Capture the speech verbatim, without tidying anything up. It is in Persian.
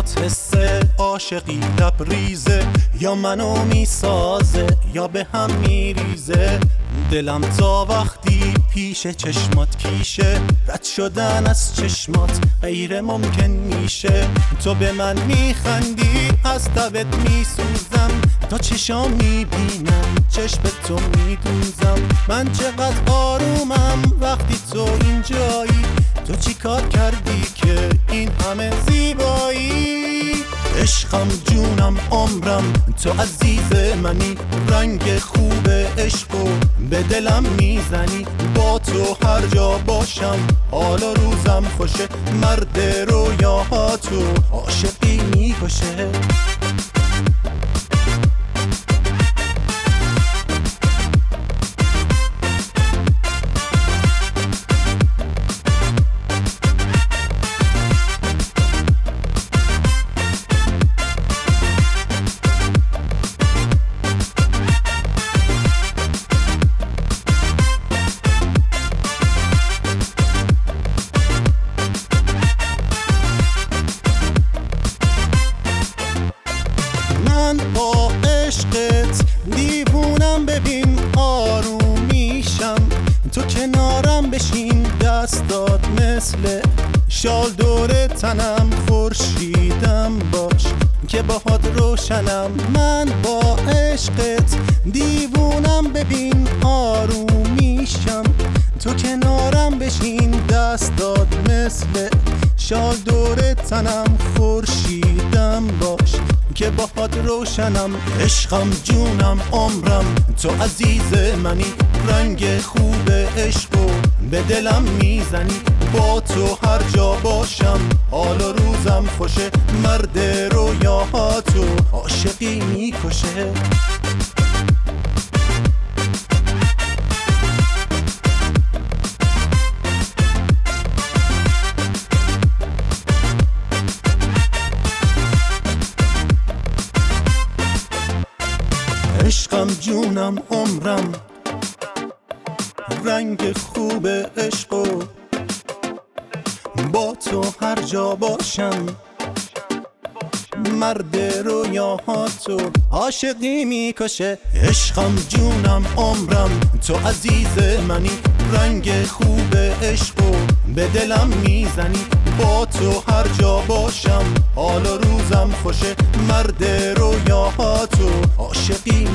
بات حس عاشقی لبریزه، یا منو میسازه یا به هم میریزه. دلم تا وقتی پیش چشمات کیشه، رد شدن از چشمات غیر ممکن میشه. تو به من میخندی از تبت میسوزم، تا چشام میبینم چشم تو میدوزم. من چقدر آرومم وقتی تو اینجایی، تو چی کار کردی که این همه زیبایی؟ عشقم جونم عمرم تو عزیز منی، رنگ خوب عشقو به دلم میزنی. با تو هر جا باشم حال و روزم خوشه، مرد رویاهاتو عاشقی میکشه. من با عشقت دیوونم، ببین آروم میشم. تو کنارم بشین دستات مثل شال دور تنم، خورشیدم باش که باهات روشنم. من با عشقت دیوونم، ببین آروم میشم. تو کنارم بشین دستات مثل شال دور تنم، خورشیدم باش که باهات روشنم. عشقم جونم عمرم تو عزیز منی، رنگ خوب عشقو به دلم میزنی. با تو هر جا باشم حال و روزم خوشه، مرد رویاهاتو عاشقی میکشه. عشقم جونم عمرم رنگ خوب عشقو، با تو هر جا باشم مرد رویاهاتو عاشقی میکشه. عشقم جونم عمرم تو عزیز منی، رنگ خوب عشقو به دلم میزنی. با تو هر جا باشم حال و روزم خوشه، مرد رویاهاتو عاشقی